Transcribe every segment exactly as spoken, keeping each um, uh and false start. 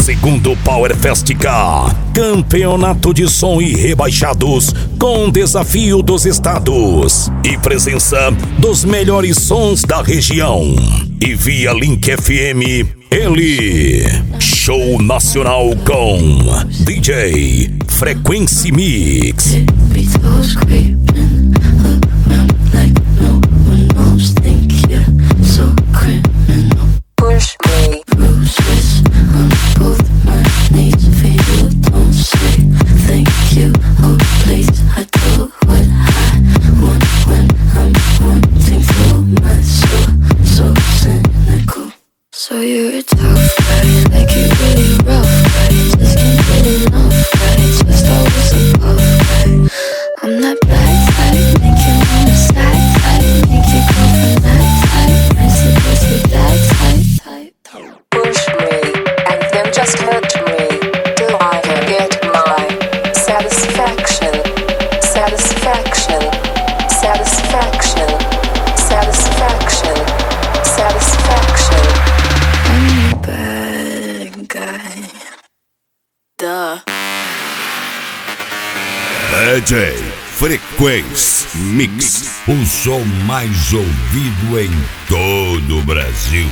Segundo Power Fest K, campeonato de som e rebaixados com desafio dos estados e presença dos melhores sons da região. E via Link F M, ele, show nacional com D J Frequency Mix. Push me. Bruises on both my knees. For you, don't say thank you. Oh, please, I do what I want when I'm wanting for my soul. So cynical. So you're a tough guy, like you really rough guy. Just can't get enough guy. Just always above guy. I'm that bad type, make you wanna side type, make you go for that type. I'm supposed to be that type. Push me, and then just hurt me, till I can get my satisfaction, satisfaction, satisfaction, satisfaction, satisfaction. I'm a bad guy. Duh. D J Frequency Mix, o som mais ouvido em todo o Brasil.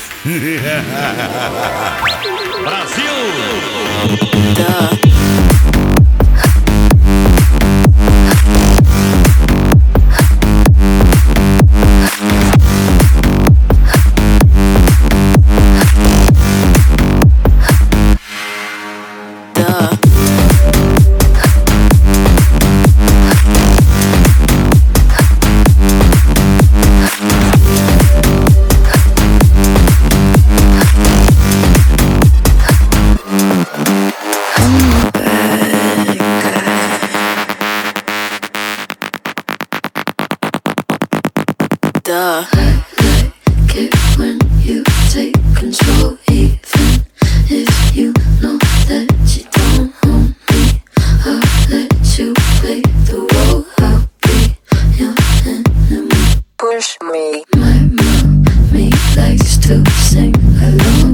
Brasil! Duh. Duh. I like it when you take control, even if you know that you don't own me. I'll let you play the role, I'll be your enemy. Push me. My mommy likes to sing along.